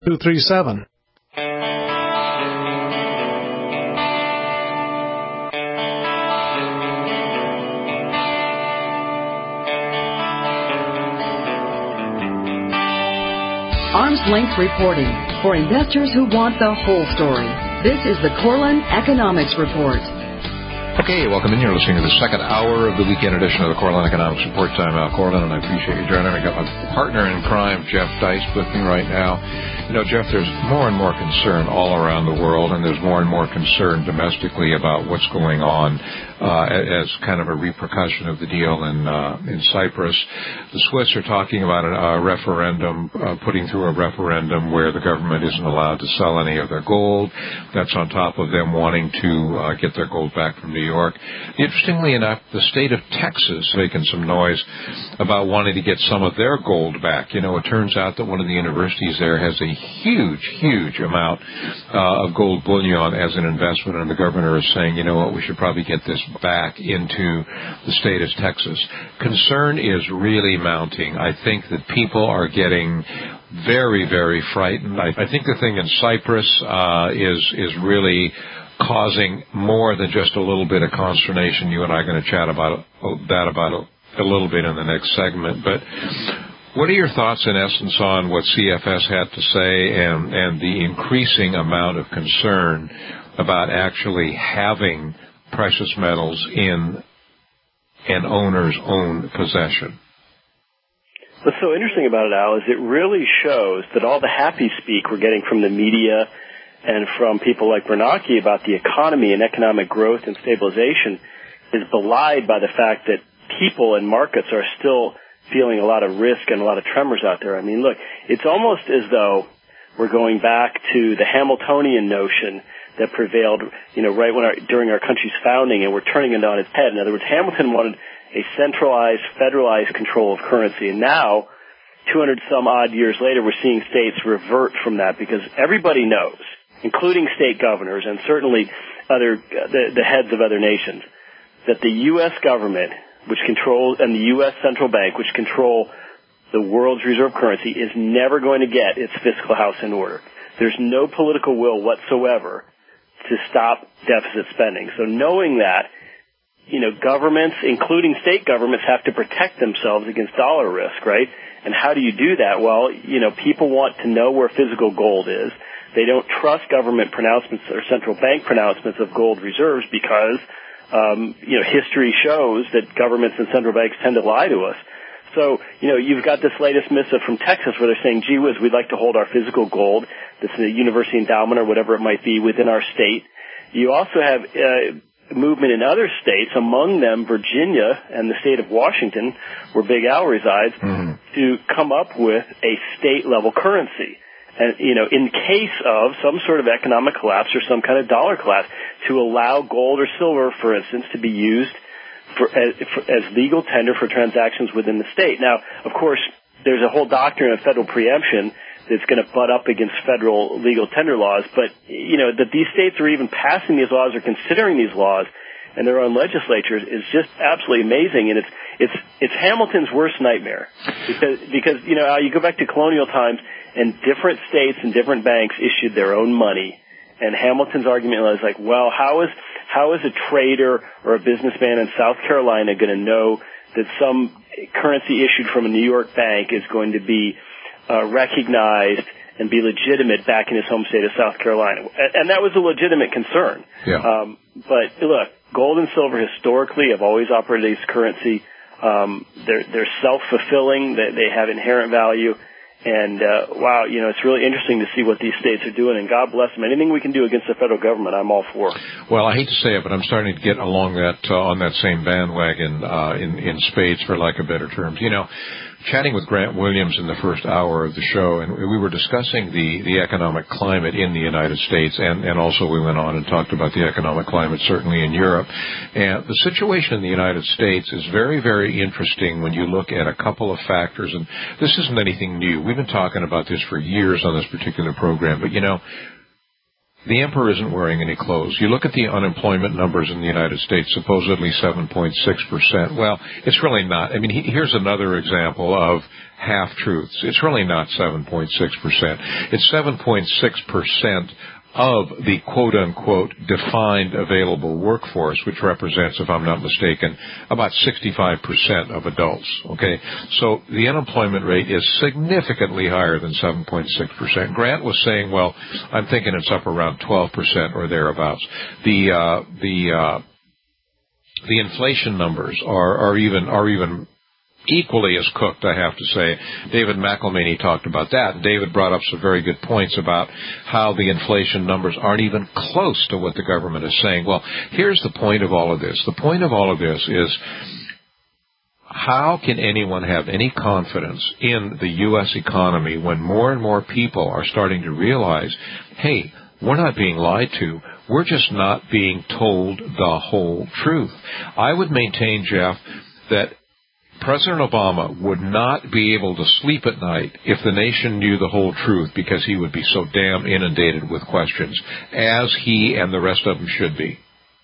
237. Arm's length reporting for investors who want the whole story. This is the Corlin Economics Report. Okay, welcome in. You're listening to the second hour of the weekend edition of the Corlin Economics Report. I'm Al Corlin, and I appreciate you joining me. I got my partner in crime, Jeff Deist, with me right now. You know, Jeff, there's more and more concern all around the world, and there's more and more concern domestically about what's going on as kind of a repercussion of the deal in Cyprus. The Swiss are talking about a referendum, putting through a referendum where the government isn't allowed to sell any of their gold. That's on top of them wanting to get their gold back from New York. Interestingly enough, the state of Texas making some noise about wanting to get some of their gold back. You know, it turns out that one of the universities there has a huge amount of gold bullion as an investment, and the governor is saying, you know what, we should probably get this back into the state of Texas. Concern is really mounting. I think that people are getting very frightened. I think the thing in Cyprus is really causing more than just a little bit of consternation. You and I are going to chat about that a little bit in the next segment. But what are your thoughts, in essence, on what CFS had to say and the increasing amount of concern about actually having precious metals in an owner's own possession? What's so interesting about it, Al, is it really shows that all the happy speak we're getting from the media and from people like Bernanke about the economy and economic growth and stabilization is belied by the fact that people and markets are still feeling a lot of risk and a lot of tremors out there. I mean, look, it's almost as though we're going back to the Hamiltonian notion that prevailed, you know, during our country's founding, and we're turning it on its head. In other words, Hamilton wanted a centralized, federalized control of currency, and now, 200-some-odd years later, we're seeing states revert from that because everybody knows, including state governors and certainly the heads of other nations, that the U.S. government, which controls, and the U.S. central bank, which control the world's reserve currency, is never going to get its fiscal house in order. There's no political will whatsoever to stop deficit spending. So knowing that, you know, governments, including state governments, have to protect themselves against dollar risk, right? And how do you do that? Well, you know, people want to know where physical gold is. They don't trust government pronouncements or central bank pronouncements of gold reserves because, you know, history shows that governments and central banks tend to lie to us. So, you know, you've got this latest missive from Texas where they're saying, gee whiz, we'd like to hold our physical gold, this is a university endowment or whatever it might be, within our state. You also have movement in other states, among them Virginia and the state of Washington, where Big Al resides, to come up with a state-level currency. And, you know, in case of some sort of economic collapse or some kind of dollar collapse, to allow gold or silver, for instance, to be used as legal tender for transactions within the state. Now, of course, there's a whole doctrine of federal preemption that's going to butt up against federal legal tender laws, but, you know, that these states are even passing these laws or considering these laws in their own legislatures is just absolutely amazing, and it's Hamilton's worst nightmare. Because you know, you go back to colonial times, and different states and different banks issued their own money, and Hamilton's argument was like, well, how is a trader or a businessman in South Carolina going to know that some currency issued from a New York bank is going to be recognized and be legitimate back in his home state of South Carolina? And that was a legitimate concern. Yeah. But look, gold and silver historically have always operated as currency. They're self-fulfilling. They have inherent value. And, wow, you know, it's really interesting to see what these states are doing, and God bless them. Anything we can do against the federal government, I'm all for. Well, I hate to say it, but I'm starting to get along on that same bandwagon, in spades, for lack of better terms. You know, chatting with Grant Williams in the first hour of the show, and we were discussing the economic climate in the United States, and also we went on and talked about the economic climate certainly in Europe. And the situation in the United States is very interesting when you look at a couple of factors, and this isn't anything new. We've been talking about this for years on this particular program, but, you know, the emperor isn't wearing any clothes. You look at the unemployment numbers in the United States, supposedly 7.6%. Well, it's really not. I mean, here's another example of half-truths. It's really not 7.6%. It's 7.6% of the quote-unquote defined available workforce, which represents, if I'm not mistaken, about 65% of adults, okay? So the unemployment rate is significantly higher than 7.6%. Grant was saying, well, I'm thinking it's up around 12% or thereabouts. The inflation numbers are even equally as cooked, I have to say. David McElmaney talked about that. David brought up some very good points about how the inflation numbers aren't even close to what the government is saying. Well, here's the point of all of this. The point of all of this is, how can anyone have any confidence in the U.S. economy when more and more people are starting to realize, hey, we're not being lied to. We're just not being told the whole truth. I would maintain, Jeff, that President Obama would not be able to sleep at night if the nation knew the whole truth, because he would be so damn inundated with questions, as he and the rest of them should be.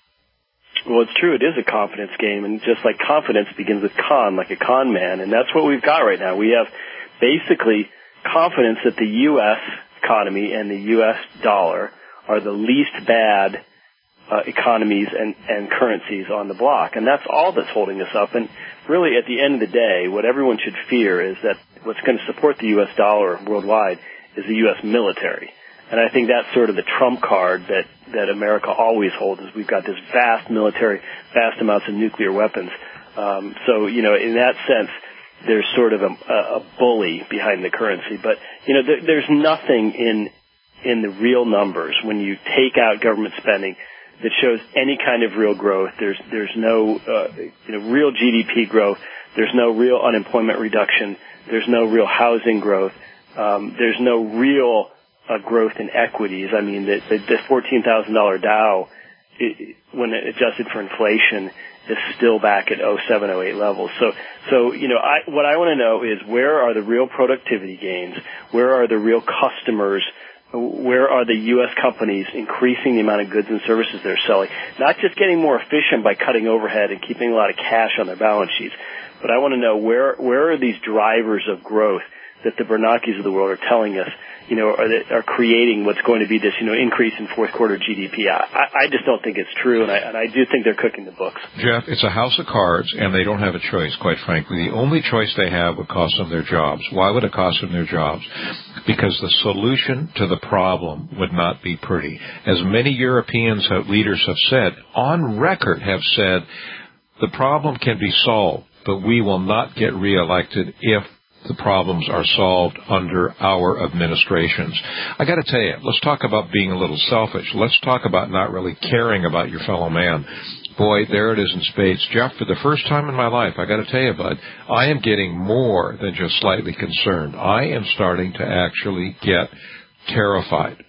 Well, it's true. It is a confidence game, and just like confidence begins with con, like a con man, and that's what we've got right now. We have basically confidence that the U.S. economy and the U.S. dollar are the least bad economies and currencies on the block, and that's all that's holding us up. And really, at the end of the day, what everyone should fear is that what's going to support the U.S. dollar worldwide is the U.S. military. And I think that's sort of the trump card that America always holds, is we've got this vast military, vast amounts of nuclear weapons. So, you know, in that sense, there's sort of a bully behind the currency. But, you know, there's nothing in the real numbers when you take out government spending that shows any kind of real growth. There's no real GDP growth. There's no real unemployment reduction. There's no real housing growth. There's no real growth in equities. I mean, the $14,000 Dow, when adjusted for inflation, is still back at 07, 08 levels. So you know, what I want to know is, where are the real productivity gains? Where are the real customers? Where are the U.S. companies increasing the amount of goods and services they're selling? Not just getting more efficient by cutting overhead and keeping a lot of cash on their balance sheets, but I want to know where are these drivers of growth that the Bernankes of the world are telling us, you know, are creating what's going to be this, you know, increase in fourth quarter GDP. I just don't think it's true, and I do think they're cooking the books. Jeff, it's a house of cards, and they don't have a choice, quite frankly. The only choice they have would cost them their jobs. Why would it cost them their jobs? Because the solution to the problem would not be pretty. As many European leaders have said, on record have said, the problem can be solved, but we will not get reelected if the problems are solved under our administrations. I got to tell you, let's talk about being a little selfish. Let's talk about not really caring about your fellow man. Boy, there it is in spades. Jeff, for the first time in my life, I got to tell you, bud, I am getting more than just slightly concerned. I am starting to actually get terrified.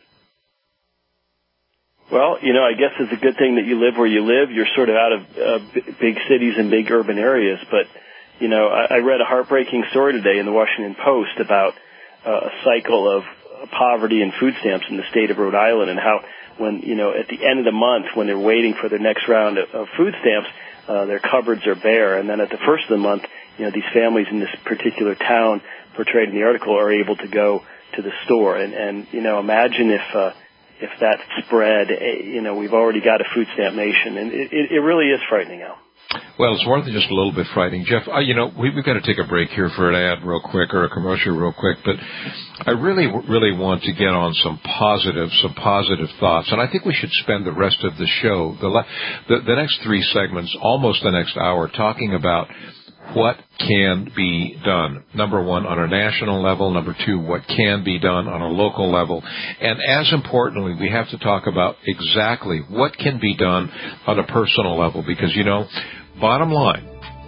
Well, you know, I guess it's a good thing that you live where you live. You're sort of out of big cities and big urban areas, but you know, I read a heartbreaking story today in the Washington Post about a cycle of poverty and food stamps in the state of Rhode Island, and how when, you know, at the end of the month, when they're waiting for their next round of food stamps, their cupboards are bare. And then at the first of the month, you know, these families in this particular town portrayed in the article are able to go to the store. And you know, imagine if that spread, you know, we've already got a food stamp nation, and it really is frightening, Al. Well, it's more than just a little bit frightening. Jeff, you know, we've got to take a break here for an ad real quick, or a commercial real quick, but I really want to get on some positive thoughts, and I think we should spend the rest of the show, the next three segments, almost the next hour, talking about what can be done. Number one, on a national level. Number two, what can be done on a local level. And as importantly, we have to talk about exactly what can be done on a personal level. Because, you know, bottom line,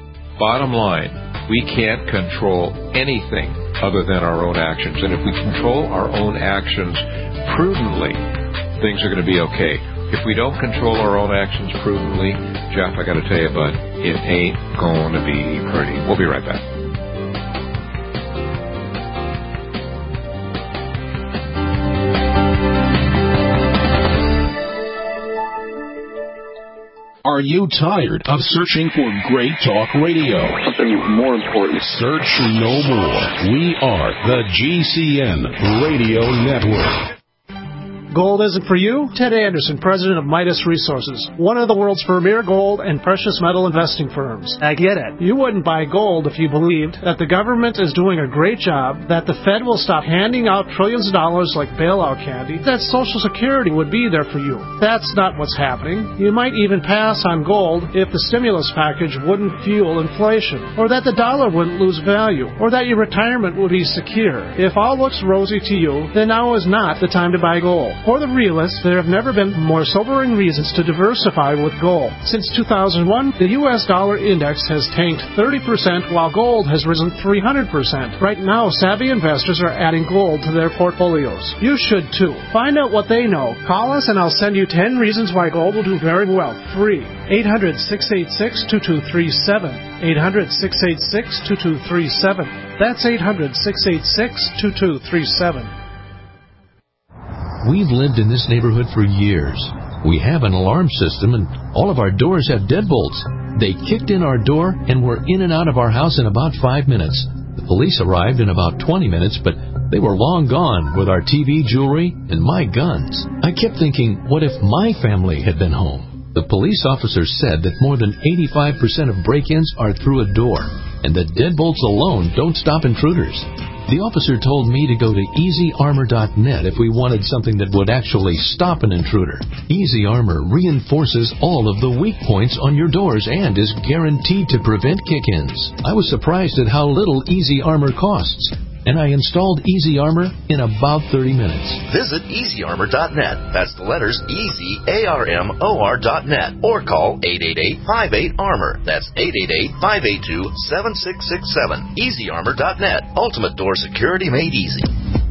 we can't control anything other than our own actions. And if we control our own actions prudently, things are going to be okay. If we don't control our own actions prudently, Jeff, I got to tell you, bud, it ain't going to be pretty. We'll be right back. Are you tired of searching for great talk radio? Something more important. Search no more. We are the GCN Radio Network. Gold isn't for you? Ted Anderson, president of Midas Resources, one of the world's premier gold and precious metal investing firms. I get it. You wouldn't buy gold if you believed that the government is doing a great job, that the Fed will stop handing out trillions of dollars like bailout candy, that Social Security would be there for you. That's not what's happening. You might even pass on gold if the stimulus package wouldn't fuel inflation, or that the dollar wouldn't lose value, or that your retirement would be secure. If all looks rosy to you, then now is not the time to buy gold. For the realists, there have never been more sobering reasons to diversify with gold. Since 2001, the U.S. dollar index has tanked 30%, while gold has risen 300%. Right now, savvy investors are adding gold to their portfolios. You should too. Find out what they know. Call us and I'll send you 10 reasons why gold will do very well. Free. 800-686-2237. 800-686-2237. That's 800-686-2237. We've lived in this neighborhood for years. We have an alarm system, and all of our doors have deadbolts. They kicked in our door, and were in and out of our house in about 5 minutes. The police arrived in about 20 minutes, but they were long gone with our TV, jewelry, and my guns. I kept thinking, what if my family had been home? The police officer said that more than 85% of break-ins are through a door, and that deadbolts alone don't stop intruders. The officer told me to go to EasyArmor.net if we wanted something that would actually stop an intruder. Easy Armor reinforces all of the weak points on your doors and is guaranteed to prevent kick-ins. I was surprised at how little Easy Armor costs, and I installed Easy Armor in about 30 minutes. Visit EasyArmor.net. That's the letters EasyArmor.net. Or call 888-58-ARMOR. That's 888-582-7667. EasyArmor.net. Ultimate door security made easy.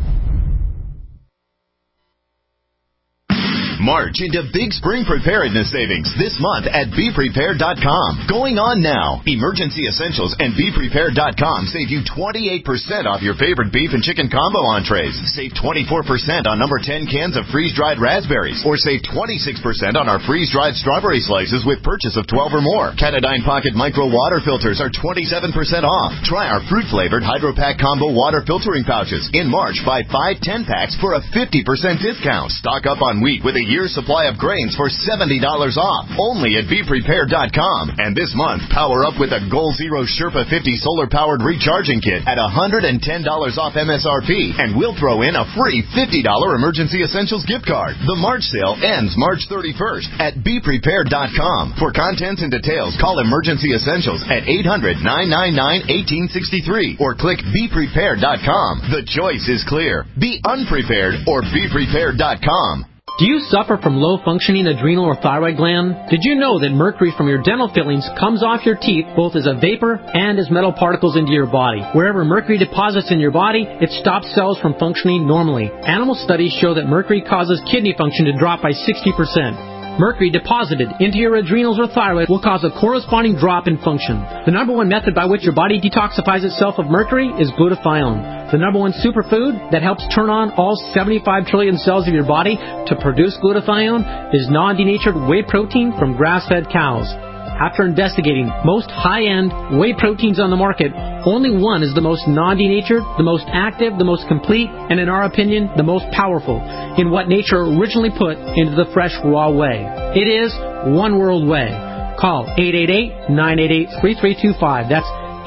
March into Big Spring Preparedness Savings this month at BePrepared.com. Going on now. Emergency Essentials and BePrepared.com save you 28% off your favorite beef and chicken combo entrees. Save 24% on number 10 cans of freeze-dried raspberries. Or save 26% on our freeze-dried strawberry slices with purchase of 12 or more. Katadyn Pocket Micro Water Filters are 27% off. Try our fruit-flavored Hydro Pack Combo Water Filtering Pouches. In March, buy 5 10-packs for a 50% discount. Stock up on wheat with a year's supply of grains for $70 off, only at BePrepared.com. And this month, power up with a Goal Zero Sherpa 50 solar-powered recharging kit at $110 off MSRP, and we'll throw in a free $50 Emergency Essentials gift card. The March sale ends March 31st at BePrepared.com. For contents and details, call Emergency Essentials at 800-999-1863 or click BePrepared.com. The choice is clear. Be unprepared or BePrepared.com. Do you suffer from low-functioning adrenal or thyroid gland? Did you know that mercury from your dental fillings comes off your teeth both as a vapor and as metal particles into your body? Wherever mercury deposits in your body, it stops cells from functioning normally. Animal studies show that mercury causes kidney function to drop by 60%. Mercury deposited into your adrenals or thyroid will cause a corresponding drop in function. The number one method by which your body detoxifies itself of mercury is glutathione. The number one superfood that helps turn on all 75 trillion cells of your body to produce glutathione is non-denatured whey protein from grass-fed cows. After investigating most high-end whey proteins on the market, only one is the most non-denatured, the most active, the most complete, and in our opinion, the most powerful in what nature originally put into the fresh raw whey. It is One World Whey. Call 888-988-3325. That's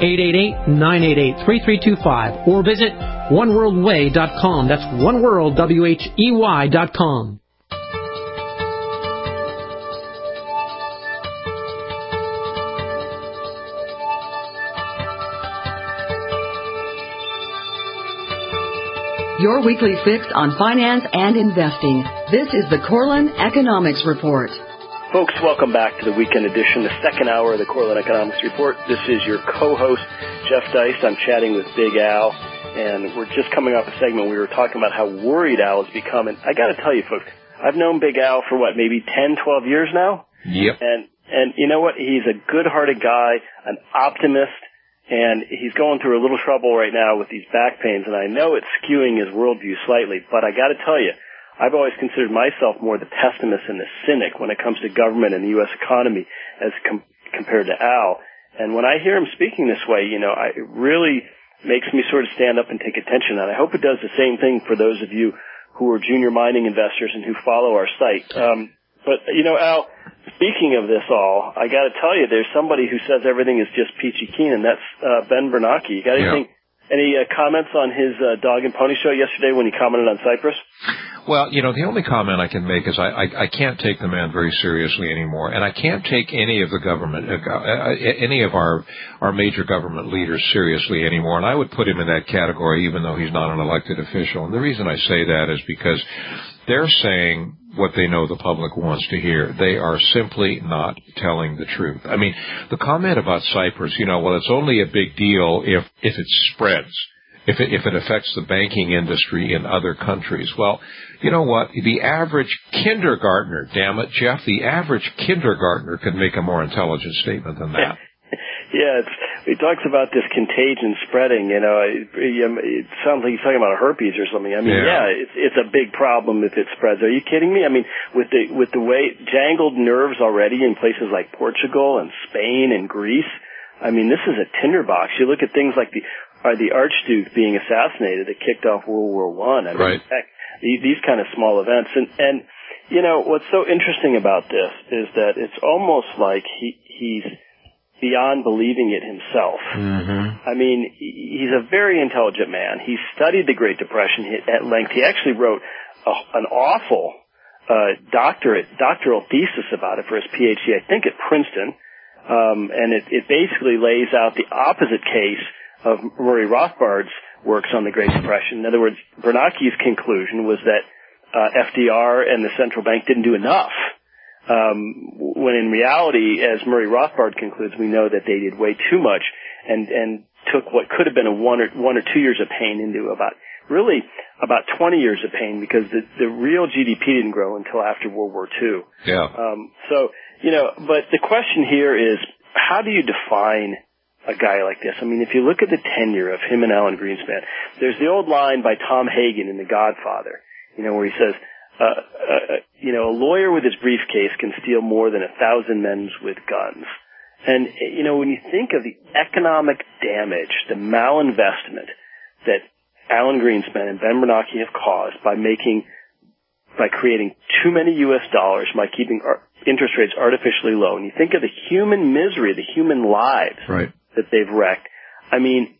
888-988-3325. Or visit oneworldwhey.com. That's oneworldwhey.com. Your weekly fix on finance and investing. This is the Corlin Economics Report. Folks, welcome back to the weekend edition, the second hour of the Corlin Economics Report. This is your co-host, Jeff Dice. I'm chatting with Big Al, and we're just coming off a segment we were talking about how worried Al has become. And I got to tell you, folks, I've known Big Al for, maybe 10, 12 years now? Yep. And you know what? He's a good-hearted guy, an optimist. And he's going through a little trouble right now with these back pains, and I know it's skewing his worldview slightly, but I got to tell you, I've always considered myself more the pessimist and the cynic when it comes to government and the U.S. economy as compared to Al. And when I hear him speaking this way, it really makes me sort of stand up and take attention. And I hope it does the same thing for those of you who are junior mining investors and who follow our site. But Al, speaking of this all, I got to tell you, there's somebody who says everything is just peachy keen, and that's Ben Bernanke. You got anything? Yeah. Any comments on his dog and pony show yesterday when he commented on Cyprus? Well, the only comment I can make is I can't take the man very seriously anymore, and I can't take any of the government, any of our major government leaders seriously anymore, and I would put him in that category even though he's not an elected official. And the reason I say that is because they're saying what they know the public wants to hear. They are simply not telling the truth. I mean, the comment about Cyprus, well, it's only a big deal if it spreads, if it affects the banking industry in other countries. Well, you know what? The average kindergartner, damn it, Jeff, the average kindergartner could make a more intelligent statement than that. Yeah, he talks about this contagion spreading, it sounds like he's talking about herpes or something. I mean, it's a big problem if it spreads. Are you kidding me? I mean, with the way jangled nerves already in places like Portugal and Spain and Greece, I mean, this is a tinderbox. You look at things like the Archduke being assassinated that kicked off World War I. I mean, right. Heck, these kind of small events. And what's so interesting about this is that it's almost like he's beyond believing it himself. Mm-hmm. I mean, he's a very intelligent man. He studied the Great Depression at length. He actually wrote an awful doctoral thesis about it for his PhD, I think at Princeton. And it basically lays out the opposite case of Murray Rothbard's works on the Great Depression. In other words, Bernanke's conclusion was that FDR and the central bank didn't do enough. When in reality, as Murray Rothbard concludes, we know that they did way too much and took what could have been a 1 or 2 years of pain into about 20 years of pain, because the real GDP didn't grow until after World War II. Yeah. But the question here is, how do you define a guy like this? I mean, if you look at the tenure of him and Alan Greenspan, there's the old line by Tom Hagen in The Godfather, where he says, a lawyer with his briefcase can steal more than 1,000 men with guns. And, when you think of the economic damage, the malinvestment that Alan Greenspan and Ben Bernanke have caused by creating too many U.S. dollars, by keeping interest rates artificially low, and you think of the human misery, the human lives right. that they've wrecked. I mean,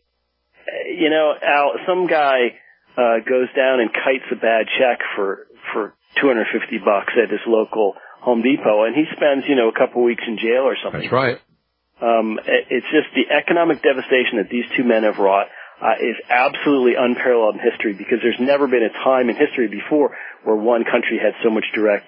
Al, some guy goes down and kites a bad check for $250 at his local Home Depot, and he spends, a couple weeks in jail or something. That's right. It's just the economic devastation that these two men have wrought is absolutely unparalleled in history, because there's never been a time in history before where one country had so much direct,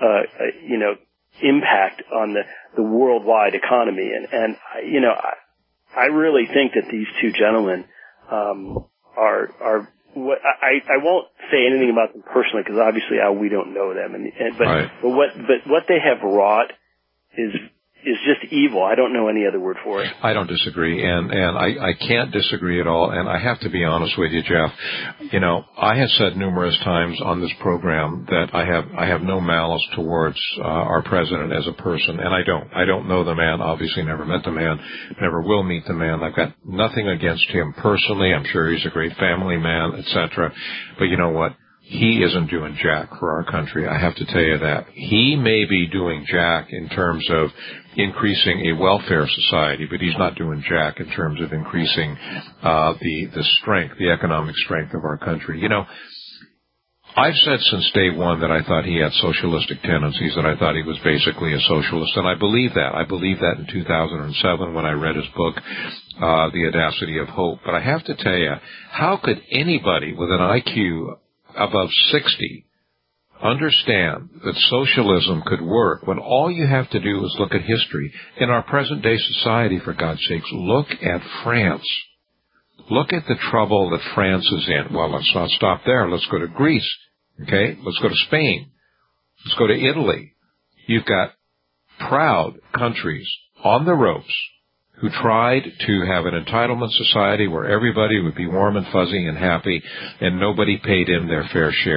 impact on the worldwide economy. And I really think that these two gentlemen are I won't say anything about them personally, because obviously we don't know them, but what they have wrought is just evil. I don't know any other word for it. I don't disagree, and I can't disagree at all. And I have to be honest with you, Jeff. I have said numerous times on this program that I have no malice towards our president as a person, and I don't know the man. Obviously, never met the man, never will meet the man. I've got nothing against him personally. I'm sure he's a great family man, etc. But you know what? He isn't doing jack for our country. I have to tell you that. He may be doing jack in terms of increasing a welfare society, but he's not doing jack in terms of increasing the strength, the economic strength of our country. I've said since day one that I thought he had socialistic tendencies, that I thought he was basically a socialist, and I believe that. I believed that in 2007 when I read his book, The Audacity of Hope. But I have to tell you, how could anybody with an IQ above 60 understand that socialism could work when all you have to do is look at history? In our present-day society, for God's sakes, look at France. Look at the trouble that France is in. Well, let's not stop there. Let's go to Greece, okay? Let's go to Spain. Let's go to Italy. You've got proud countries on the ropes who tried to have an entitlement society where everybody would be warm and fuzzy and happy, and nobody paid in their fair share.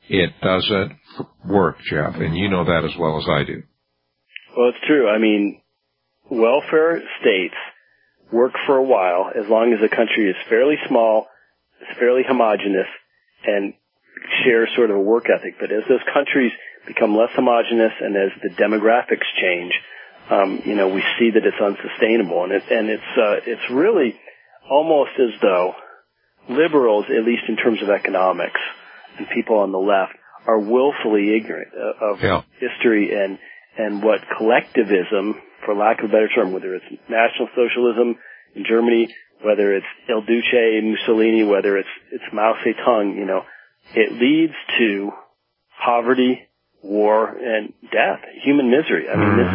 it doesn't work, Jeff, and you know that as well as I do. Well, it's true. I mean, welfare states work for a while as long as the country is fairly small, is fairly homogenous, and share sort of a work ethic. But as those countries become less homogenous and as the demographics change, we see that it's unsustainable. And it's really almost as though liberals, at least in terms of economics, and people on the left are willfully ignorant of history and what collectivism, for lack of a better term, whether it's National Socialism in Germany, whether it's Il Duce, Mussolini, whether it's Mao Zedong, it leads to poverty, war, and death, human misery. I mean,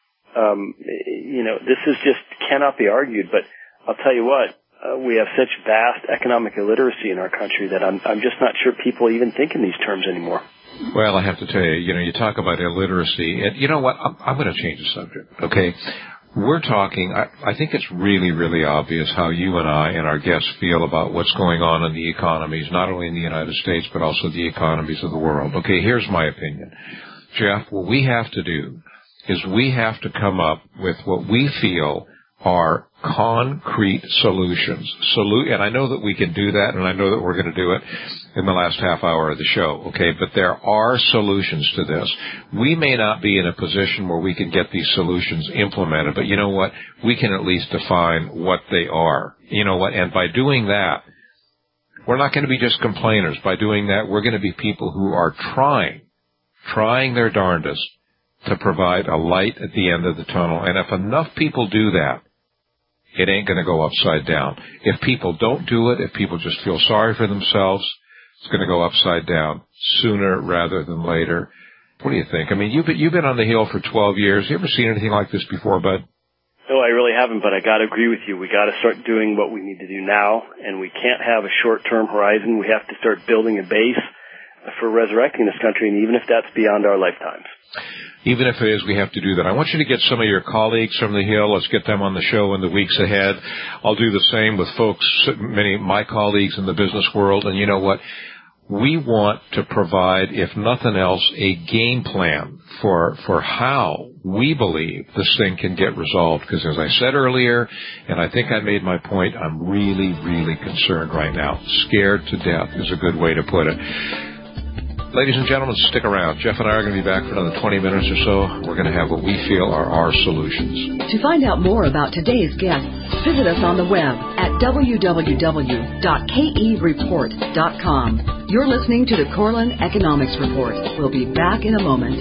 this is just cannot be argued. But I'll tell you what, we have such vast economic illiteracy in our country that I'm just not sure people even think in these terms anymore. Well, I have to tell you, you talk about illiteracy, and you know what? I'm going to change the subject, okay? We're talking, I think it's really, really obvious how you and I and our guests feel about what's going on in the economies, not only in the United States, but also the economies of the world. Okay, here's my opinion. Jeff, what we have to do is we have to come up with what we feel are concrete solutions. And I know that we can do that, and I know that we're going to do it in the last half hour of the show, okay? But there are solutions to this. We may not be in a position where we can get these solutions implemented, but you know what? We can at least define what they are. You know what? And by doing that, we're not going to be just complainers. By doing that, we're going to be people who are trying their darndest to provide a light at the end of the tunnel. And if enough people do that, it ain't going to go upside down. If people don't do it, if people just feel sorry for themselves, it's going to go upside down sooner rather than later. What do you think? I mean, you've been on the Hill for 12 years. You ever seen anything like this before, Bud? No, I really haven't, but I got to agree with you. We got to start doing what we need to do now, and we can't have a short-term horizon. We have to start building a base for resurrecting this country, and even if that's beyond our lifetimes. Even if it is, we have to do that. I want you to get some of your colleagues from the Hill. Let's get them on the show in the weeks ahead. I'll do the same with folks, many of my colleagues in the business world. And you know what? We want to provide, if nothing else, a game plan for how we believe this thing can get resolved. Because as I said earlier, and I think I made my point, I'm really, really concerned right now. Scared to death is a good way to put it. Ladies and gentlemen, stick around. Jeff and I are going to be back for another 20 minutes or so. We're going to have what we feel are our solutions. To find out more about today's guests, visit us on the web at www.kereport.com. You're listening to the Corlin Economics Report. We'll be back in a moment.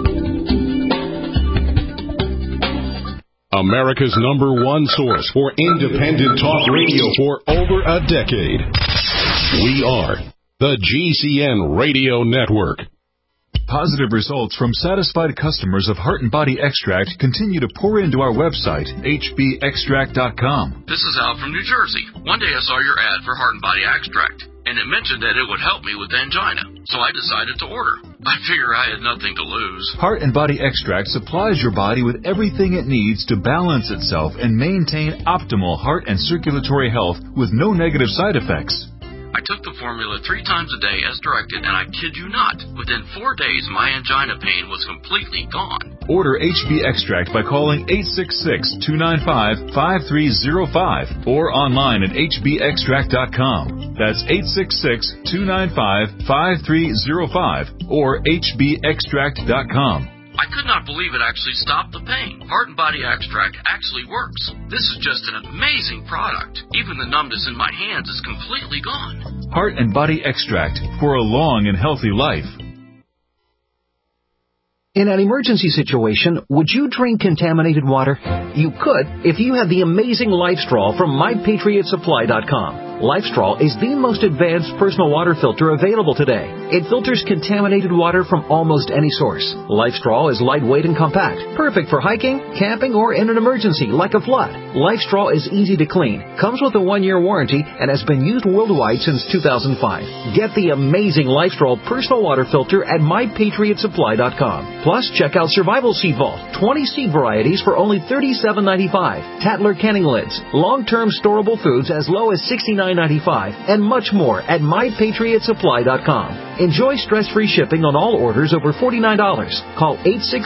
America's #1 source for independent talk radio for over a decade. We are the GCN Radio Network. Positive results from satisfied customers of Heart and Body Extract continue to pour into our website, hbextract.com. This is Al from New Jersey. One day I saw your ad for Heart and Body Extract, and it mentioned that it would help me with angina, so I decided to order. I figure I had nothing to lose. Heart and Body Extract supplies your body with everything it needs to balance itself and maintain optimal heart and circulatory health with no negative side effects. I took the formula 3 times a day as directed, and I kid you not, within 4 days my angina pain was completely gone. Order HB Extract by calling 866-295-5305 or online at hbextract.com. That's 866-295-5305 or hbextract.com. I could not believe it actually stopped the pain. Heart and Body Extract actually works. This is just an amazing product. Even the numbness in my hands is completely gone. Heart and Body Extract for a long and healthy life. In an emergency situation, would you drink contaminated water? You could if you had the amazing LifeStraw from MyPatriotSupply.com. LifeStraw is the most advanced personal water filter available today. It filters contaminated water from almost any source. LifeStraw is lightweight and compact, perfect for hiking, camping, or in an emergency like a flood. LifeStraw is easy to clean, comes with a 1-year warranty, and has been used worldwide since 2005. Get the amazing LifeStraw personal water filter at MyPatriotSupply.com. Plus, check out Survival Seed Vault, 20 seed varieties for only $37.95. Tatler canning lids, long-term storable foods as low as $69. $49.95, and much more at MyPatriotSupply.com. Enjoy stress-free shipping on all orders over $49. Call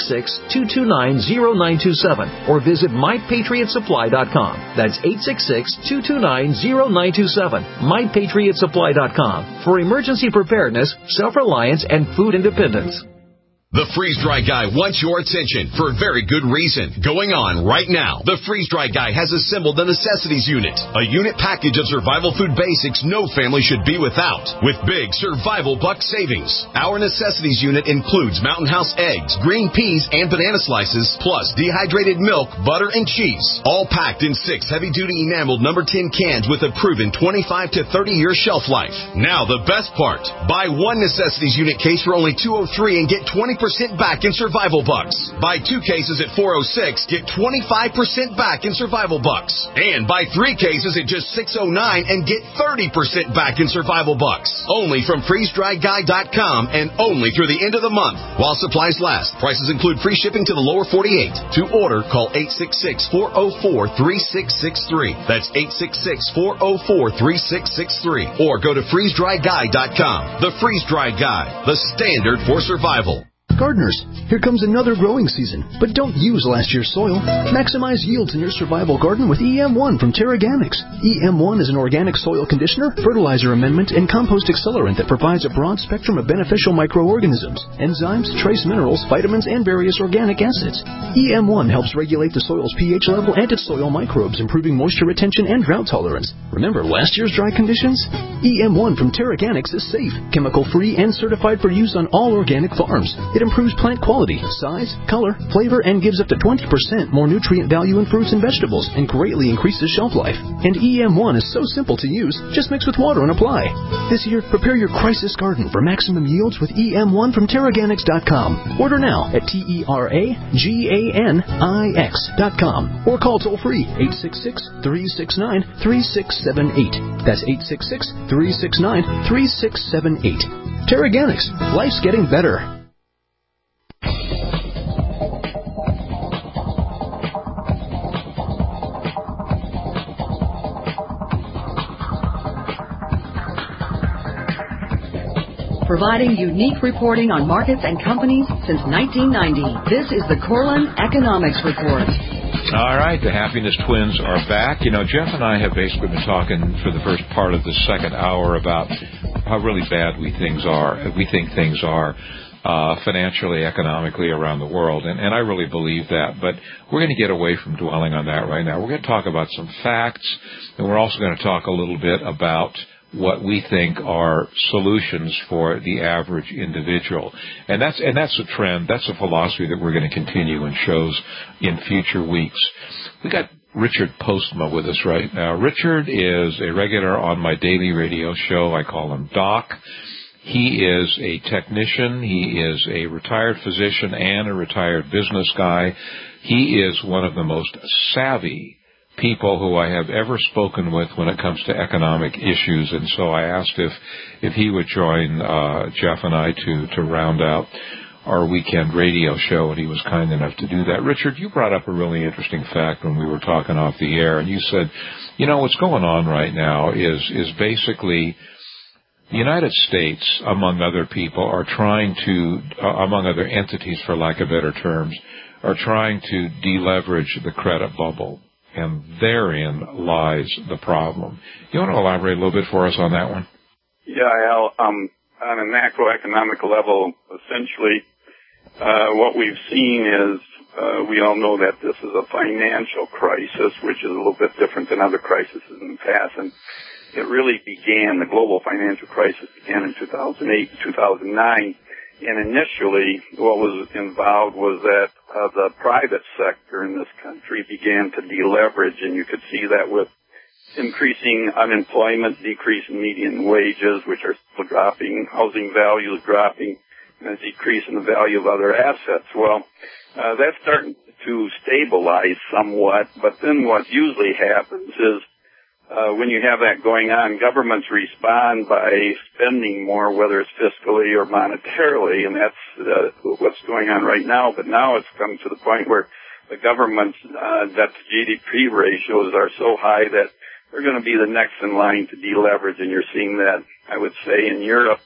866-229-0927 or visit MyPatriotSupply.com. That's 866-229-0927. MyPatriotSupply.com for emergency preparedness, self-reliance, and food independence. The Freeze-Dry Guy wants your attention for a very good reason. Going on right now, the Freeze-Dry Guy has assembled the Necessities Unit, a unit package of survival food basics no family should be without, with big survival buck savings. Our Necessities Unit includes Mountain House eggs, green peas, and banana slices, plus dehydrated milk, butter, and cheese, all packed in 6 heavy-duty enameled number 10 cans with a proven 25 to 30-year shelf life. Now the best part, buy one Necessities Unit case for only $203 and get 20% back in survival bucks. Buy 2 cases at $406, get 25% back in survival bucks. And buy 3 cases at just $609 and get 30% back in survival bucks. Only from freezedryguy.com and only through the end of the month while supplies last. Prices include free shipping to the lower 48. To order, call 866-404-3663. That's 866-404-3663. Or go to freezedryguy.com. The Freeze Dry Guy, the standard for survival. Gardeners, here comes another growing season, but don't use last year's soil. Maximize yields in your survival garden with EM1 from Terraganics. EM1 is an organic soil conditioner, fertilizer amendment, and compost accelerant that provides a broad spectrum of beneficial microorganisms, enzymes, trace minerals, vitamins, and various organic acids. EM1 helps regulate the soil's pH level and its soil microbes, improving moisture retention and drought tolerance. Remember last year's dry conditions? EM1 from Terraganics is safe, chemical-free, and certified for use on all organic farms. It improves plant quality, size, color, flavor, and gives up to 20% more nutrient value in fruits and vegetables and greatly increases shelf life. And EM1 is so simple to use, just mix with water and apply. This year, prepare your crisis garden for maximum yields with EM1 from Terraganics.com. Order now at TerraGanix.com or call toll-free 866-369-3678. That's 866-369-3678. Terraganics. Life's getting better. Providing unique reporting on markets and companies since 1990. This is the Corlin Economics Report. All right, the Happiness Twins are back. You know, Jeff and I have basically been talking for the first part of the second hour about how really bad we think things are financially, economically around the world, and I really believe that. But we're going to get away from dwelling on that right now. We're going to talk about some facts, and we're also going to talk a little bit about what we think are solutions for the average individual. And that's a trend, that's a philosophy that we're going to continue in shows in future weeks. We got Richard Postma with us right now. Richard is a regular on my daily radio show. I call him Doc. He is a technician. He is a retired physician and a retired business guy. He is one of the most savvy people who I have ever spoken with when it comes to economic issues, and so I asked if he would join Jeff and I to round out our weekend radio show, and he was kind enough to do that. Richard, you brought up a really interesting fact when we were talking off the air, and you said, you know, what's going on right now is basically the United States, among other people, are trying to, among other entities, for lack of better terms, are trying to deleverage the credit bubble. And therein lies the problem. You want to elaborate a little bit for us on that one? Yeah, Al. On a macroeconomic level, essentially, what we've seen is we all know that this is a financial crisis, which is a little bit different than other crises in the past. And it really began, the global financial crisis began in 2008, 2009. And initially, what was involved was that the private sector in this country began to deleverage, and you could see that with increasing unemployment, decrease in median wages, which are still dropping, housing values dropping, and a decrease in the value of other assets. Well, that's starting to stabilize somewhat, but then what usually happens is when you have that going on, governments respond by spending more, whether it's fiscally or monetarily, and that's what's going on right now. But now it's come to the point where the government's debt to GDP ratios are so high that they're going to be the next in line to deleverage, and you're seeing that, I would say, in Europe,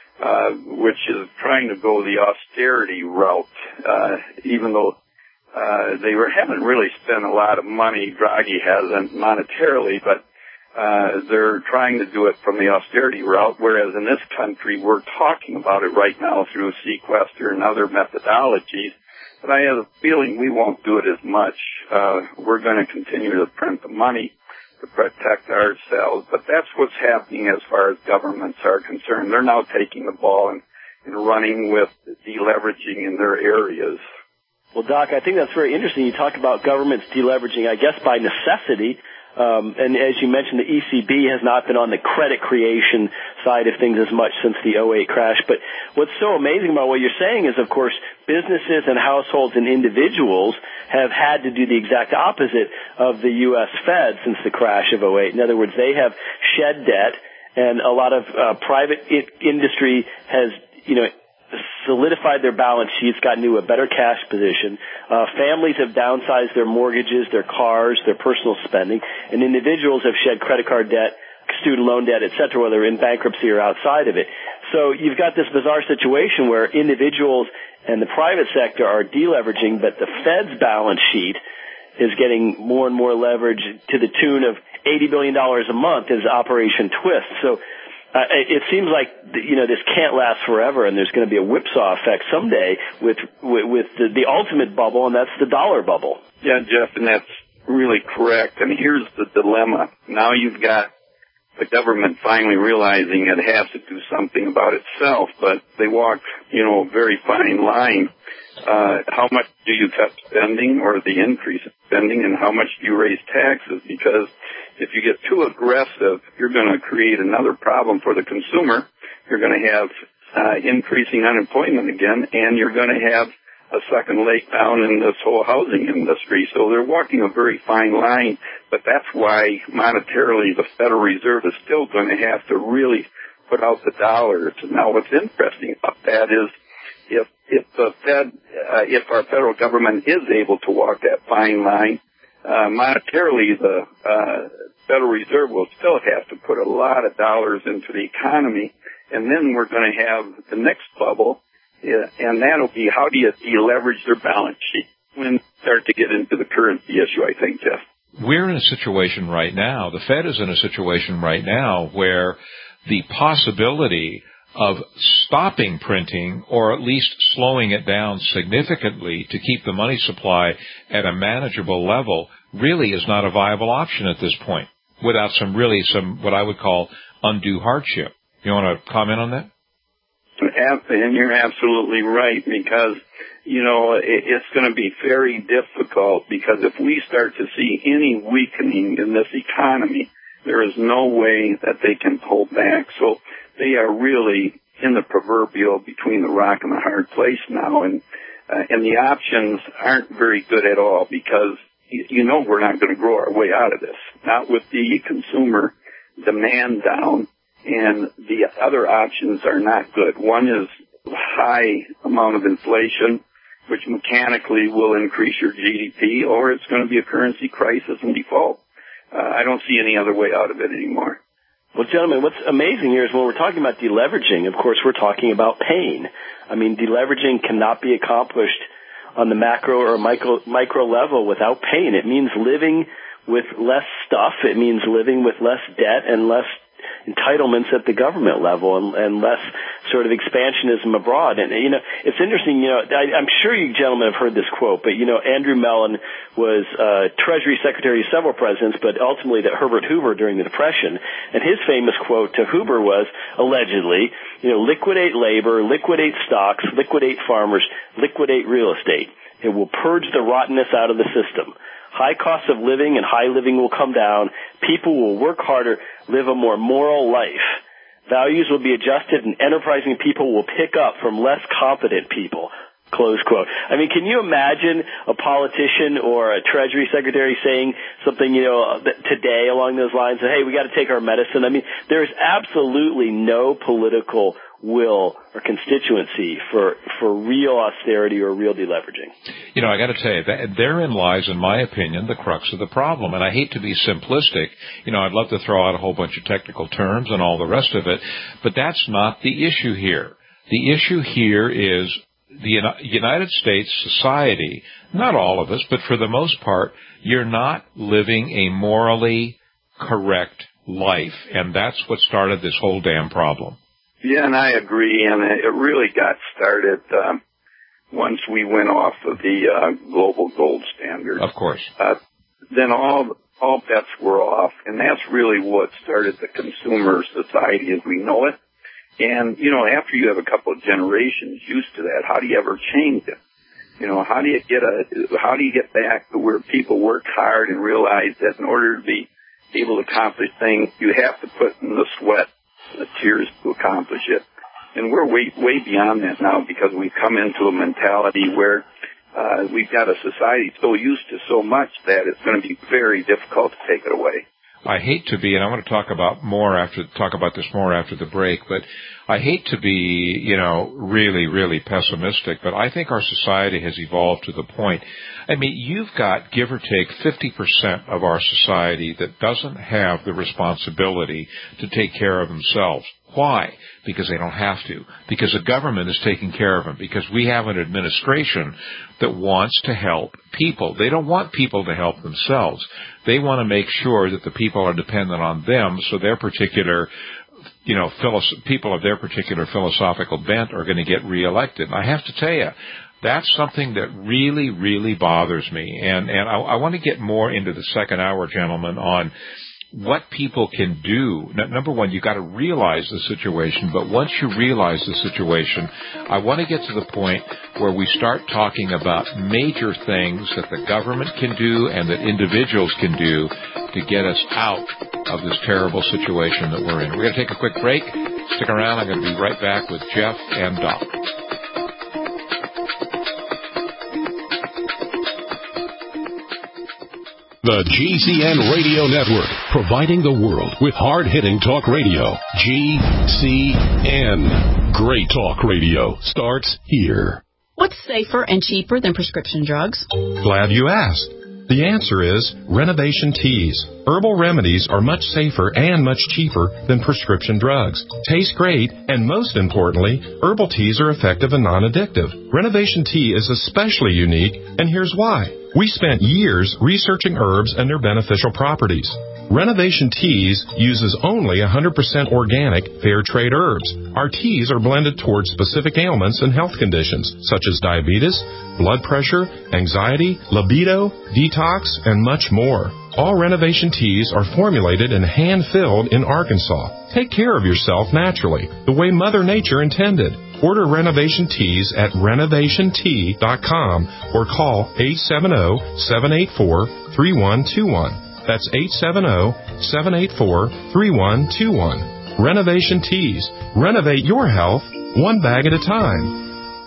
which is trying to go the austerity route, even though they haven't really spent a lot of money. Draghi hasn't monetarily, but they're trying to do it from the austerity route, whereas in this country we're talking about it right now through sequester and other methodologies. But I have a feeling we won't do it as much. We're going to continue to print the money to protect ourselves. But that's what's happening as far as governments are concerned. They're now taking the ball and running with deleveraging in their areas. Well, Doc, I think that's very interesting. You talk about governments deleveraging, I guess, by necessity. And as you mentioned, the ECB has not been on the credit creation side of things as much since the 2008 crash. But what's so amazing about what you're saying is, of course, businesses and households and individuals have had to do the exact opposite of the U.S. Fed since the crash of 2008. In other words, they have shed debt, and a lot of private industry has, solidified their balance sheets, gotten into a better cash position. Families have downsized their mortgages, their cars, their personal spending, and individuals have shed credit card debt, student loan debt, et cetera, whether in bankruptcy or outside of it. So you've got this bizarre situation where individuals and the private sector are deleveraging, but the Fed's balance sheet is getting more and more leverage to the tune of $80 billion a month as Operation Twist. So it seems like, this can't last forever, and there's going to be a whipsaw effect someday with the ultimate bubble, and that's the dollar bubble. Yeah, Jeff, and that's really correct. And here's the dilemma. Now you've got the government finally realizing it has to do something about itself, but they walk, a very fine line. How much do you cut spending or the increase in spending, and how much do you raise taxes? Because if you get too aggressive, you're going to create another problem for the consumer. You're going to have increasing unemployment again, and you're going to have a second leg down in this whole housing industry. So they're walking a very fine line, but that's why monetarily the Federal Reserve is still going to have to really put out the dollars. Now, what's interesting about that is if our federal government is able to walk that fine line, monetarily the Federal Reserve will still have to put a lot of dollars into the economy, and then we're going to have the next bubble, and that'll be how do you deleverage their balance sheet when we start to get into the currency issue, I think, Jeff. We're in a situation right now, the Fed is in a situation right now where the possibility of stopping printing or at least slowing it down significantly to keep the money supply at a manageable level really is not a viable option at this point without some what I would call undue hardship. You want to comment on that? And you're absolutely right, because, it's going to be very difficult, because if we start to see any weakening in this economy, there is no way that they can pull back. So they are really in the proverbial between the rock and the hard place now, and the options aren't very good at all, because we're not going to grow our way out of this, not with the consumer demand down, and the other options are not good. One is high amount of inflation, which mechanically will increase your GDP, or it's going to be a currency crisis and default. I don't see any other way out of it anymore. Well, gentlemen, what's amazing here is when we're talking about deleveraging, of course, we're talking about pain. I mean, deleveraging cannot be accomplished on the macro or micro level without pain. It means living with less stuff. It means living with less debt and less entitlements at the government level and less sort of expansionism abroad. And, it's interesting, I'm sure you gentlemen have heard this quote, but, Andrew Mellon was Treasury Secretary of several presidents, but ultimately to Herbert Hoover during the Depression. And his famous quote to Hoover was, allegedly, liquidate labor, liquidate stocks, liquidate farmers, liquidate real estate. It will purge the rottenness out of the system. High cost of living and high living will come down. People will work harder, live a more moral life. Values will be adjusted, and enterprising people will pick up from less competent people. Close quote. I mean, can you imagine a politician or a Treasury Secretary saying something, today along those lines? Hey, we got to take our medicine. I mean, there's absolutely no political will or constituency for real austerity or real deleveraging? You know, I got to tell you, therein lies, in my opinion, the crux of the problem. And I hate to be simplistic. You know, I'd love to throw out a whole bunch of technical terms and all the rest of it, but that's not the issue here. The issue here is the United States society, not all of us, but for the most part, you're not living a morally correct life, and that's what started this whole damn problem. Yeah, and I agree, and it really got started once we went off of the global gold standard. Of course. Then all bets were off, and that's really what started the consumer society as we know it. And, you know, after you have a couple of generations used to that, how do you ever change it? You know, how do you get back to where people work hard and realize that in order to be able to accomplish things, you have to put in the sweat, the tears to accomplish it. And we're way beyond that now, because we've come into a mentality where we've got a society so used to so much that it's going to be very difficult to take it away. I hate to be, and I want to talk about this more after the break, but I hate to be, you know, really, really pessimistic, but I think our society has evolved to the point. I mean, you've got, give or take, 50% of our society that doesn't have the responsibility to take care of themselves. Why? Because they don't have to. Because the government is taking care of them. Because we have an administration that wants to help people. They don't want people to help themselves. They want to make sure that the people are dependent on them, so their particular, you know, people of their particular philosophical bent are going to get reelected. And I have to tell you, that's something that really, really bothers me. And I want to get more into the second hour, gentlemen, on what people can do. Number one, you've got to realize the situation, but once you realize the situation, I want to get to the point where we start talking about major things that the government can do and that individuals can do to get us out of this terrible situation that we're in. We're going to take a quick break. Stick around. I'm going to be right back with Jeff and Doc. The GCN Radio Network, providing the world with hard-hitting talk radio. GCN. Great talk radio starts here. What's safer and cheaper than prescription drugs? Glad you asked. The answer is Renovation Teas. Herbal remedies are much safer and much cheaper than prescription drugs. Taste great, and most importantly, herbal teas are effective and non-addictive. Renovation Tea is especially unique, and here's why. We spent years researching herbs and their beneficial properties. Renovation Teas uses only 100% organic, fair trade herbs. Our teas are blended towards specific ailments and health conditions, such as diabetes, blood pressure, anxiety, libido, detox, and much more. All Renovation Teas are formulated and hand-filled in Arkansas. Take care of yourself naturally, the way Mother Nature intended. Order Renovation Teas at renovationtea.com or call 870-784-3121. That's 870-784-3121. Renovation Teas. Renovate your health one bag at a time.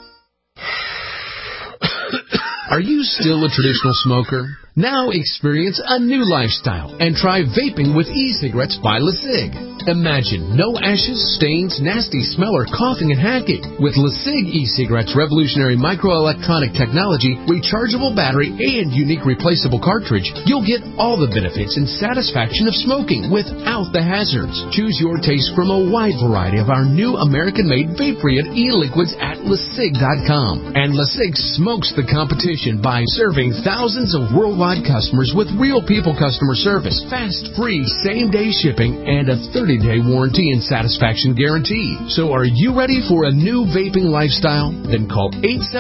Are you still a traditional smoker? Now experience a new lifestyle and try vaping with e-cigarettes by LeSig. Imagine no ashes, stains, nasty smell, or coughing and hacking. With LeSig e-cigarettes' revolutionary microelectronic technology, rechargeable battery, and unique replaceable cartridge, you'll get all the benefits and satisfaction of smoking without the hazards. Choose your taste from a wide variety of our new American-made vape-free e-liquids at LeSig.com. And LeSig smokes the competition by serving thousands of worldwide customers with real people customer service, fast, free, same-day shipping, and a 30-day warranty and satisfaction guarantee. So are you ready for a new vaping lifestyle? Then call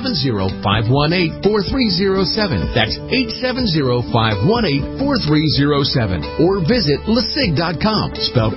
870-518-4307. That's 870-518-4307. Or visit LeSig.com, spelled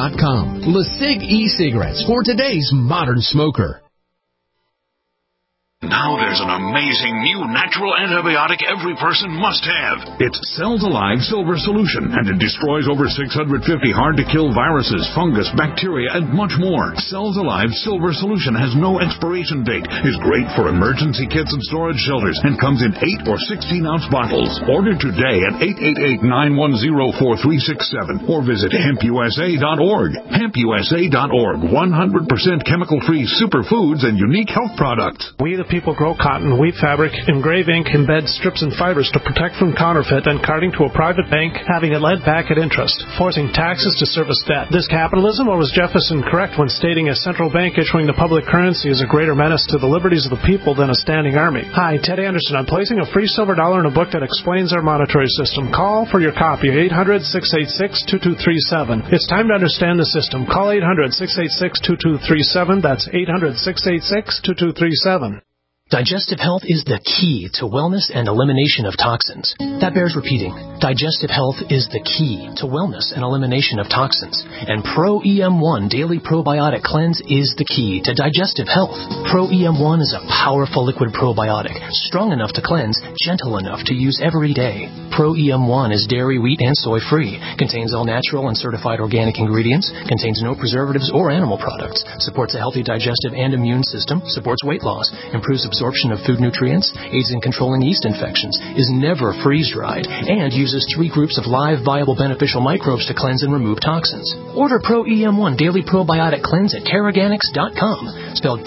LECIG.com. LeSig e-cigarettes for today's modern smoker. Now there's an amazing new natural antibiotic every person must have. It's Cells Alive Silver Solution, and it destroys over 650 hard-to-kill viruses, fungus, bacteria, and much more. Cells Alive Silver Solution has no expiration date, is great for emergency kits and storage shelters, and comes in 8 or 16-ounce bottles. Order today at 888-910-4367 or visit hempusa.org. Hempusa.org, 100% chemical-free superfoods and unique health products. We the people grow cotton, weave fabric, engrave ink, embed strips and fibers to protect from counterfeit and carting to a private bank, having it led back at interest, forcing taxes to service debt. This capitalism, or was Jefferson correct when stating a central bank issuing the public currency is a greater menace to the liberties of the people than a standing army? Hi, Ted Anderson. I'm placing a free silver dollar in a book that explains our monetary system. Call for your copy, 800-686-2237. It's time to understand the system. Call 800-686-2237. That's 800-686-2237. Digestive health is the key to wellness and elimination of toxins. That bears repeating. Digestive health is the key to wellness and elimination of toxins. And Pro EM1 Daily Probiotic Cleanse is the key to digestive health. Pro EM1 is a powerful liquid probiotic, strong enough to cleanse, gentle enough to use every day. Pro EM1 is dairy, wheat, and soy-free, contains all natural and certified organic ingredients, contains no preservatives or animal products, supports a healthy digestive and immune system, supports weight loss, improves absorption of food nutrients, aids in controlling yeast infections, is never freeze-dried, and uses 3 groups of live, viable, beneficial microbes to cleanse and remove toxins. Order Pro EM1 Daily Probiotic Cleanse at Teraganix.com, spelled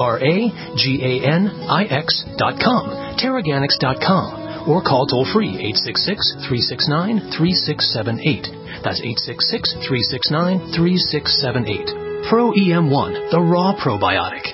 Teraganix.com, Teraganix.com, or call toll-free 866-369-3678. That's 866-369-3678. Pro EM1, the raw probiotic.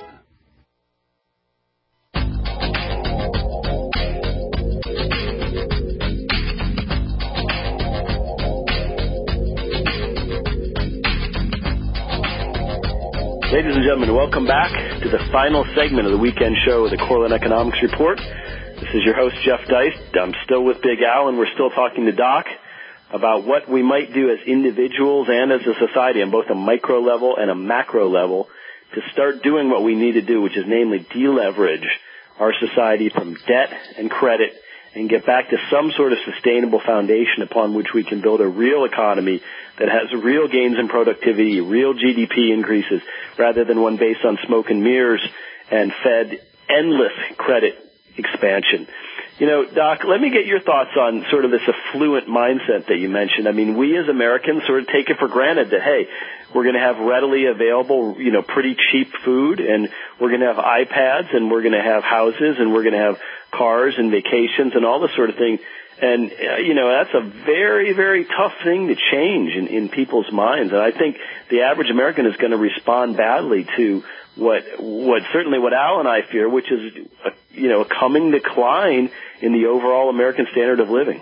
Ladies and gentlemen, welcome back to the final segment of the weekend show of the Cortland Economics Report. This is your host, Jeff Deist. I'm still with Big Al, and we're still talking to Doc about what we might do as individuals and as a society on both a micro level and a macro level to start doing what we need to do, which is namely deleverage our society from debt and credit and get back to some sort of sustainable foundation upon which we can build a real economy that has real gains in productivity, real GDP increases, rather than one based on smoke and mirrors and fed endless credit expansion. You know, Doc, let me get your thoughts on sort of this affluent mindset that you mentioned. I mean, we as Americans sort of take it for granted that, hey, we're going to have readily available, you know, pretty cheap food, and we're going to have iPads, and we're going to have houses, and we're going to have cars and vacations and all this sort of thing. And, you know, that's a very, very tough thing to change in people's minds. And I think the average American is going to respond badly to what Al and I fear, which is, a coming decline in the overall American standard of living.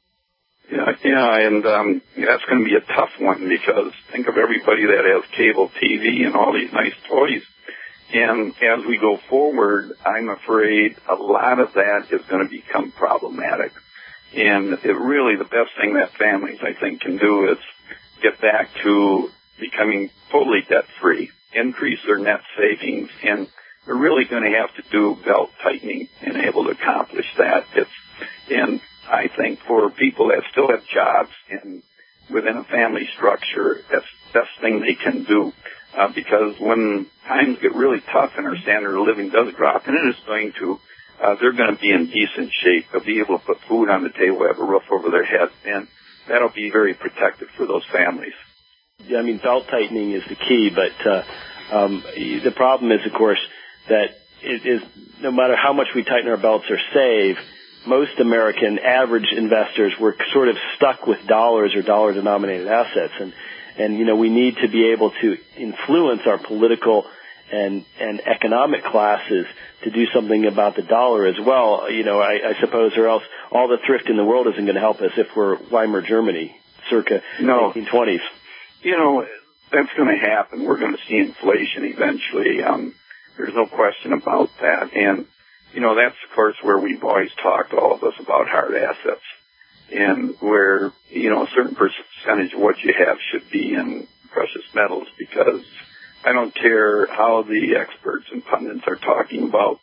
And that's going to be a tough one, because think of everybody that has cable TV and all these nice toys. And as we go forward, I'm afraid a lot of that is going to become problematic. And really the best thing that families, I think, can do is get back to becoming totally debt-free, increase their net savings, and we're really going to have to do belt-tightening and able to accomplish that. And I think for people that still have jobs and within a family structure, that's the best thing they can do. Because when times get really tough and our standard of living does drop, and it is going to, they're going to be in decent shape. They'll be able to put food on the table, have a roof over their head, and that'll be very protective for those families. Yeah, I mean, belt-tightening is the key, but the problem is, of course, that it is no matter how much we tighten our belts or save, most American average investors were sort of stuck with dollars or dollar-denominated assets. And you know, we need to be able to influence our political and economic classes to do something about the dollar as well. You know, I suppose, or else all the thrift in the world isn't going to help us if we're Weimar Germany circa 1920s. You know, that's going to happen. We're going to see inflation eventually. There's no question about that. And, you know, that's, of course, where we've always talked, all of us, about hard assets. And where, you know, a certain percentage of what you have should be in precious metals, because I don't care how the experts and pundits are talking about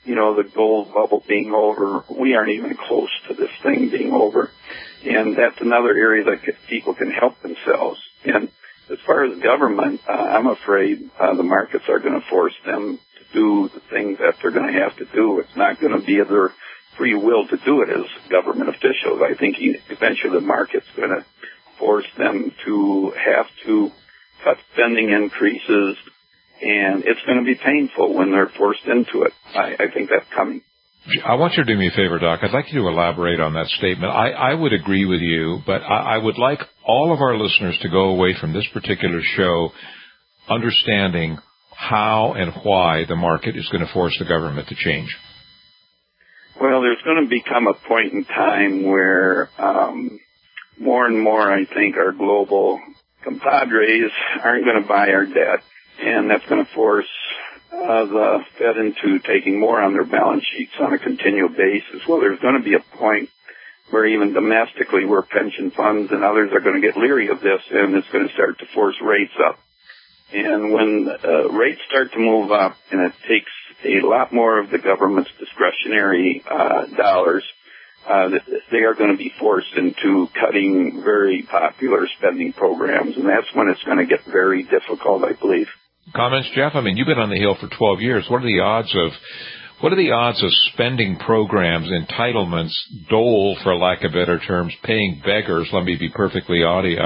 the gold bubble being over. We aren't even close to this thing being over. And that's another area that people can help themselves. And as far as government, I'm afraid the markets are going to force them to do the things that they're going to have to do. It's not going to be their free will to do it as government officials. I think eventually the market's going to force them to have to cut spending increases, and it's going to be painful when they're forced into it. I think that's coming. I want you to do me a favor, Doc. I'd like you to elaborate on that statement. I would agree with you, but I would like all of our listeners to go away from this particular show understanding how and why the market is going to force the government to change. Well, there's going to become a point in time where more and more, I think, our global compadres aren't going to buy our debt, and that's going to force the Fed into taking more on their balance sheets on a continual basis. Well, there's going to be a point where even domestically, where pension funds and others are going to get leery of this, and it's going to start to force rates up. And when rates start to move up, and it takes a lot more of the government's discretionary dollars, they are going to be forced into cutting very popular spending programs, and that's when it's going to get very difficult, I believe. Comments, Jeff? I mean, you've been on the Hill for 12 years. What are the odds of spending programs, entitlements, dole, for lack of better terms, paying beggars? Let me be perfectly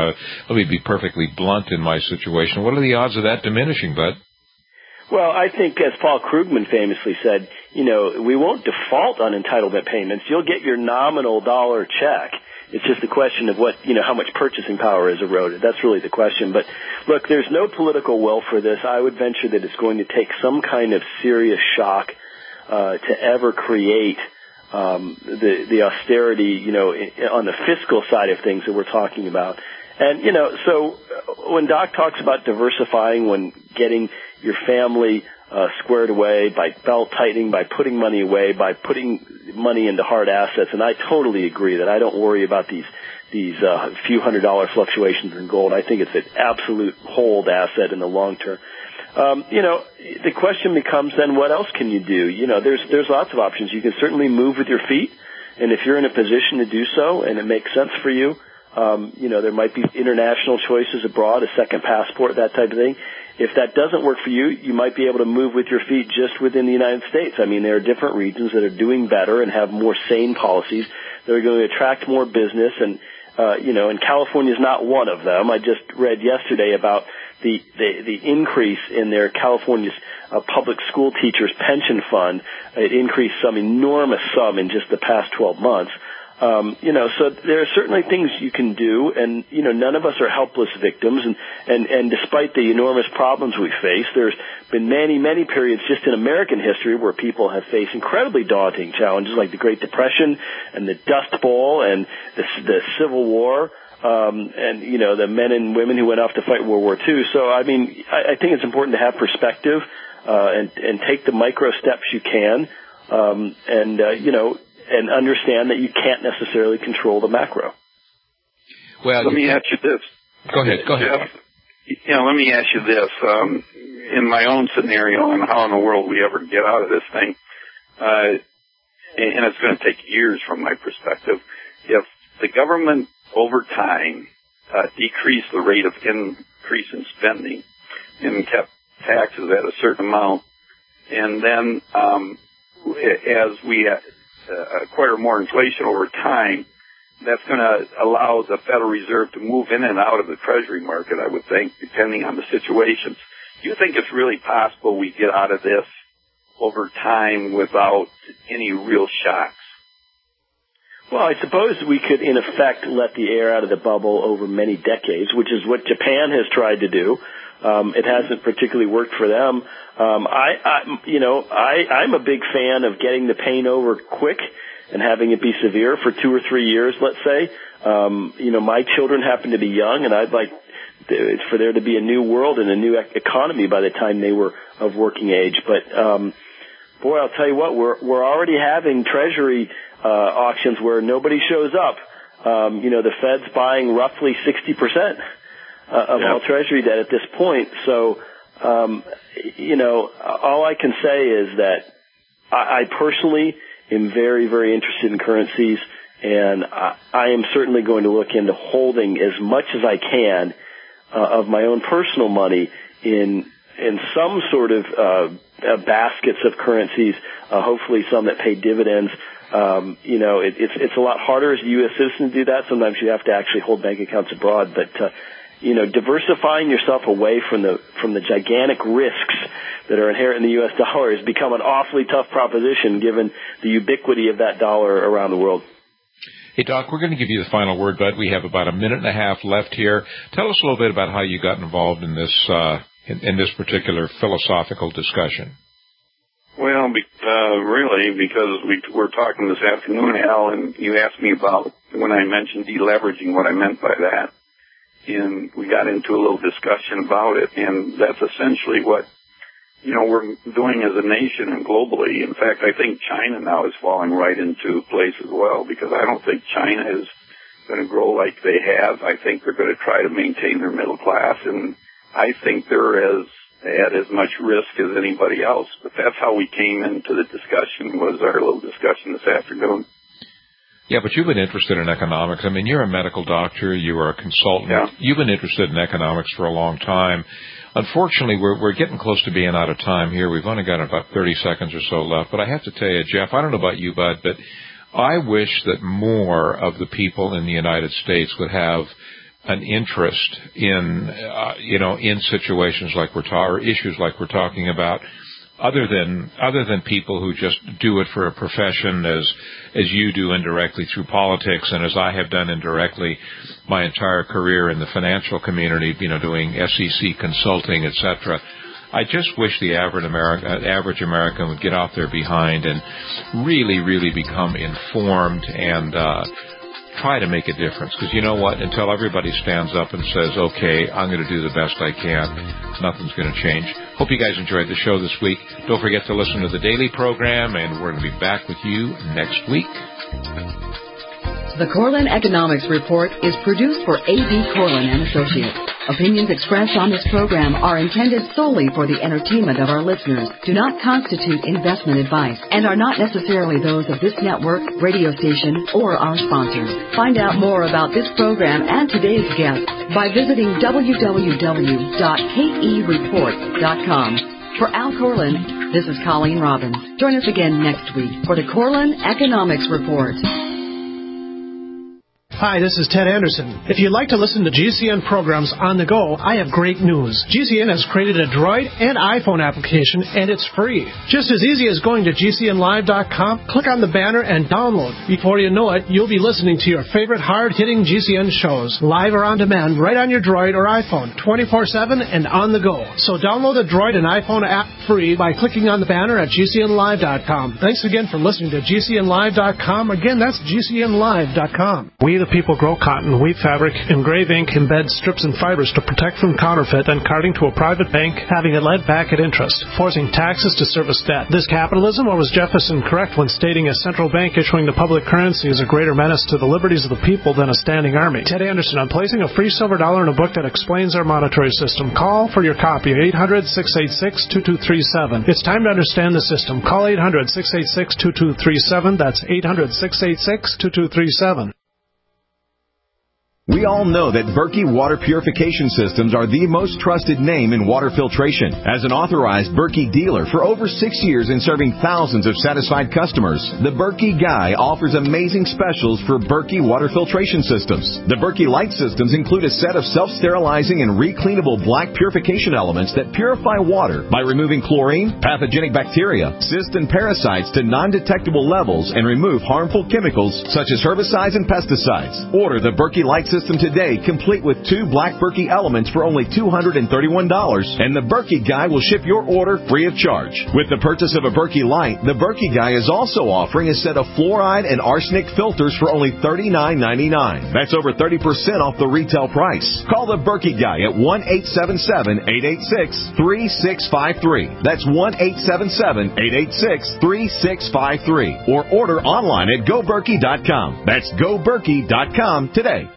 blunt in my situation. What are the odds of that diminishing, Bud? Well, I think, as Paul Krugman famously said, we won't default on entitlement payments. You'll get your nominal dollar check. It's just a question of how much purchasing power is eroded. That's really the question. But look, there's no political will for this. I would venture that it's going to take some kind of serious shock to ever create the austerity, on the fiscal side of things that we're talking about. And, so when Doc talks about diversifying, when getting your family squared away by belt tightening, by putting money away, by putting money into hard assets, and I totally agree that I don't worry about these few $100 fluctuations in gold. I think it's an absolute hold asset in the long term. The question becomes then, what else can you do? There's lots of options. You can certainly move with your feet, and if you're in a position to do so and it makes sense for you, there might be international choices abroad, a second passport, that type of thing. If that doesn't work for you, you might be able to move with your feet just within the United States. I mean, there are different regions that are doing better and have more sane policies that are going to attract more business, and California is not one of them. I just read yesterday about the increase in their California's public school teachers pension fund. It increased some enormous sum in just the past 12 months. So there are certainly things you can do, and, none of us are helpless victims, and despite the enormous problems we face, there's been many, many periods just in American history where people have faced incredibly daunting challenges like the Great Depression and the Dust Bowl and the Civil War, and, the men and women who went off to fight World War II. So, I think it's important to have perspective, and take the micro steps you can, and understand that you can't necessarily control the macro. Well, let me ask you this. Go ahead. Jeff, let me ask you this. In my own scenario, and how in the world we ever get out of this thing, and it's going to take years from my perspective, if the government over time decreased the rate of increase in spending and kept taxes at a certain amount, and then as we acquire more inflation over time, that's going to allow the Federal Reserve to move in and out of the Treasury market, I would think, depending on the situations. Do you think it's really possible we get out of this over time without any real shocks? Well, I suppose we could, in effect, let the air out of the bubble over many decades, which is what Japan has tried to do. It hasn't particularly worked for them. I'm a big fan of getting the pain over quick and having it be severe for 2 or 3 years, let's say. My children happen to be young, and I'd like for there to be a new world and a new economy by the time they were of working age. But, boy, I'll tell you what, we're already having Treasury auctions where nobody shows up. The Fed's buying roughly 60% of all Treasury debt at this point. So, all I can say is that I personally am very, very interested in currencies, and I am certainly going to look into holding as much as I can of my own personal money in some sort of baskets of currencies, hopefully some that pay dividends. It's a lot harder as a U.S. citizen to do that. Sometimes you have to actually hold bank accounts abroad, but diversifying yourself away from the gigantic risks that are inherent in the U.S. dollar has become an awfully tough proposition given the ubiquity of that dollar around the world. Hey, Doc, we're going to give you the final word, bud. We have about a minute and a half left here. Tell us a little bit about how you got involved in this in this particular philosophical discussion. Well, really, because we were talking this afternoon, Al, and you asked me about when I mentioned deleveraging, what I meant by that. And we got into a little discussion about it, and that's essentially what, we're doing as a nation and globally. In fact, I think China now is falling right into place as well, because I don't think China is going to grow like they have. I think they're going to try to maintain their middle class, and I think they're at as much risk as anybody else. But that's how we came into the discussion, was our little discussion this afternoon. Yeah, but you've been interested in economics. I mean, you're a medical doctor. You are a consultant. Yeah. You've been interested in economics for a long time. Unfortunately, we're getting close to being out of time here. We've only got about 30 seconds or so left. But I have to tell you, Jeff, I don't know about you, bud, but I wish that more of the people in the United States would have an interest in, in situations like or issues like we're talking about, other than people who just do it for a profession as you do indirectly through politics, and as I have done indirectly my entire career in the financial community, doing SEC consulting, etc. I just wish the average American would get off their behind and really, really become informed and try to make a difference. Because you know what? Until everybody stands up and says, okay, I'm going to do the best I can, nothing's going to change. Hope you guys enjoyed the show this week. Don't forget to listen to the daily program, and we're going to be back with you next week. The Corlin Economics Report is produced for A.B. Corlin and Associates. Opinions expressed on this program are intended solely for the entertainment of our listeners, do not constitute investment advice, and are not necessarily those of this network, radio station, or our sponsors. Find out more about this program and today's guest by visiting www.kereport.com. For Al Corlin, this is Colleen Robbins. Join us again next week for the Corlin Economics Report. Hi, this is Ted Anderson. If you'd like to listen to GCN programs on the go, I have great news. GCN has created a Droid and iPhone application, and it's free. Just as easy as going to GCNlive.com, click on the banner, and download. Before you know it, you'll be listening to your favorite hard-hitting GCN shows, live or on demand, right on your Droid or iPhone, 24/7 and on the go. So download the Droid and iPhone app free by clicking on the banner at GCNlive.com. Thanks again for listening to GCNlive.com. Again, that's GCNlive.com. We, the people, grow cotton, weave fabric, engrave ink, embed strips and fibers to protect from counterfeit and carting to a private bank, having it led back at interest, forcing taxes to service debt. This capitalism, or was Jefferson correct when stating a central bank issuing the public currency is a greater menace to the liberties of the people than a standing army? Ted Anderson, I'm placing a free silver dollar in a book that explains our monetary system. Call for your copy, 800-686-2237. It's time to understand the system. Call 800-686-2237. That's 800-686-2237. We all know that Berkey Water Purification Systems are the most trusted name in water filtration. As an authorized Berkey dealer for over 6 years and serving thousands of satisfied customers, the Berkey Guy offers amazing specials for Berkey Water Filtration Systems. The Berkey Light Systems include a set of self-sterilizing and recleanable black purification elements that purify water by removing chlorine, pathogenic bacteria, cysts, and parasites to non-detectable levels and remove harmful chemicals such as herbicides and pesticides. Order the Berkey Light System today, complete with 2 black Berkey elements for only $231, and the Berkey Guy will ship your order free of charge. With the purchase of a Berkey Light, the Berkey Guy is also offering a set of fluoride and arsenic filters for only $39.99. That's over 30% off the retail price. Call the Berkey Guy at 1-877-886-3653. That's 1-877-886-3653. Or order online at GoBerkey.com. That's GoBerkey.com today.